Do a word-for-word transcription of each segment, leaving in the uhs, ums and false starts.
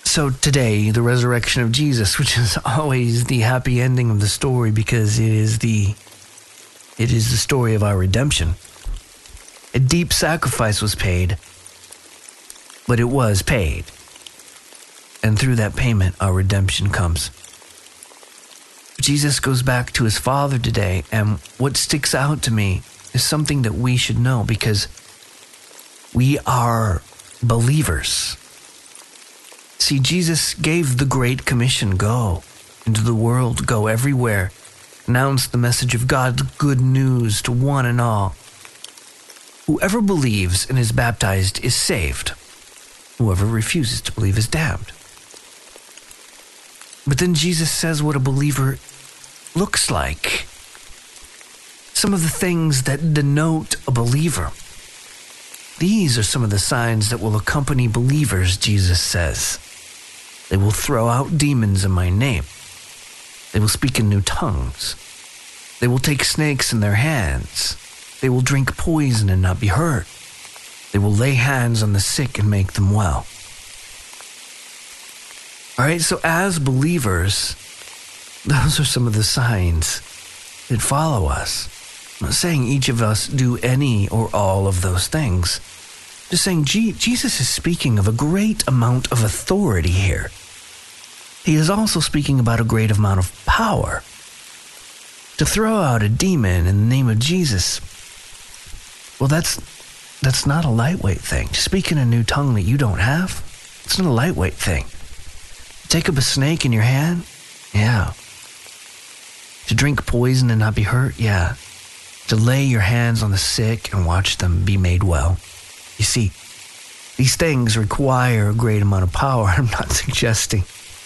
So today, the resurrection of Jesus, which is always the happy ending of the story because it is the it is the story of our redemption. A deep sacrifice was paid, but it was paid. And through that payment, our redemption comes. Jesus goes back to his Father today, and what sticks out to me is something that we should know because we are believers. See, Jesus gave the Great Commission, go into the world, go everywhere, announce the message of God's good news to one and all. Whoever believes and is baptized is saved. Whoever refuses to believe is damned. But then Jesus says what a believer looks like. Some of the things that denote a believer. These are some of the signs that will accompany believers, Jesus says. They will throw out demons in my name. They will speak in new tongues. They will take snakes in their hands. They will drink poison and not be hurt. They will lay hands on the sick and make them well. All right, so as believers, those are some of the signs that follow us. I'm not saying each of us do any or all of those things. Just saying Jesus is speaking of a great amount of authority here. He is also speaking about a great amount of power. To throw out a demon in the name of Jesus, well, that's that's not a lightweight thing. To speak in a new tongue that you don't have, it's not a lightweight thing. Take up a snake in your hand, yeah. To drink poison and not be hurt, yeah. To lay your hands on the sick and watch them be made well. You see, these things require a great amount of power. I'm not suggesting,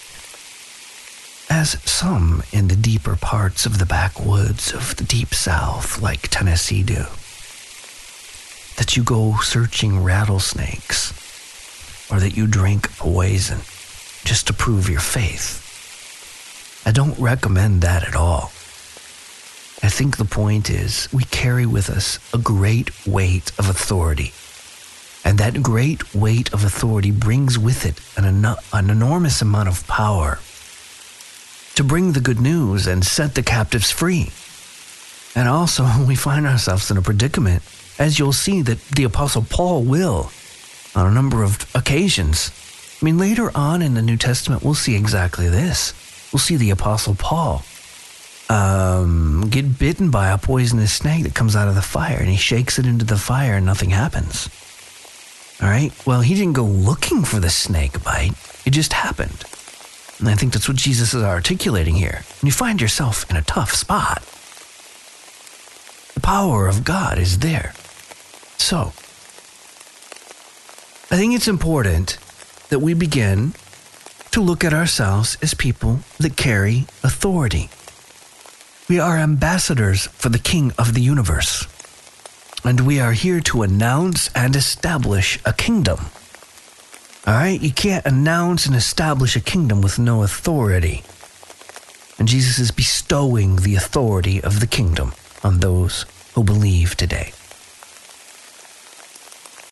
as some in the deeper parts of the backwoods of the deep south, like Tennessee, do, that you go searching rattlesnakes or that you drink poison just to prove your faith. I don't recommend that at all. I think the point is we carry with us a great weight of authority. And that great weight of authority brings with it an, an enormous amount of power to bring the good news and set the captives free. And also, we find ourselves in a predicament, as you'll see that the Apostle Paul will on a number of occasions. I mean, later on in the New Testament, we'll see exactly this. We'll see the Apostle Paul um, get bitten by a poisonous snake that comes out of the fire, and he shakes it into the fire and nothing happens. All right? Well, he didn't go looking for the snake bite. It just happened. And I think that's what Jesus is articulating here. When you find yourself in a tough spot, the power of God is there. So, I think it's important that we begin to look at ourselves as people that carry authority. We are ambassadors for the King of the universe. And we are here to announce and establish a kingdom. All right? You can't announce and establish a kingdom with no authority. And Jesus is bestowing the authority of the kingdom on those who believe today.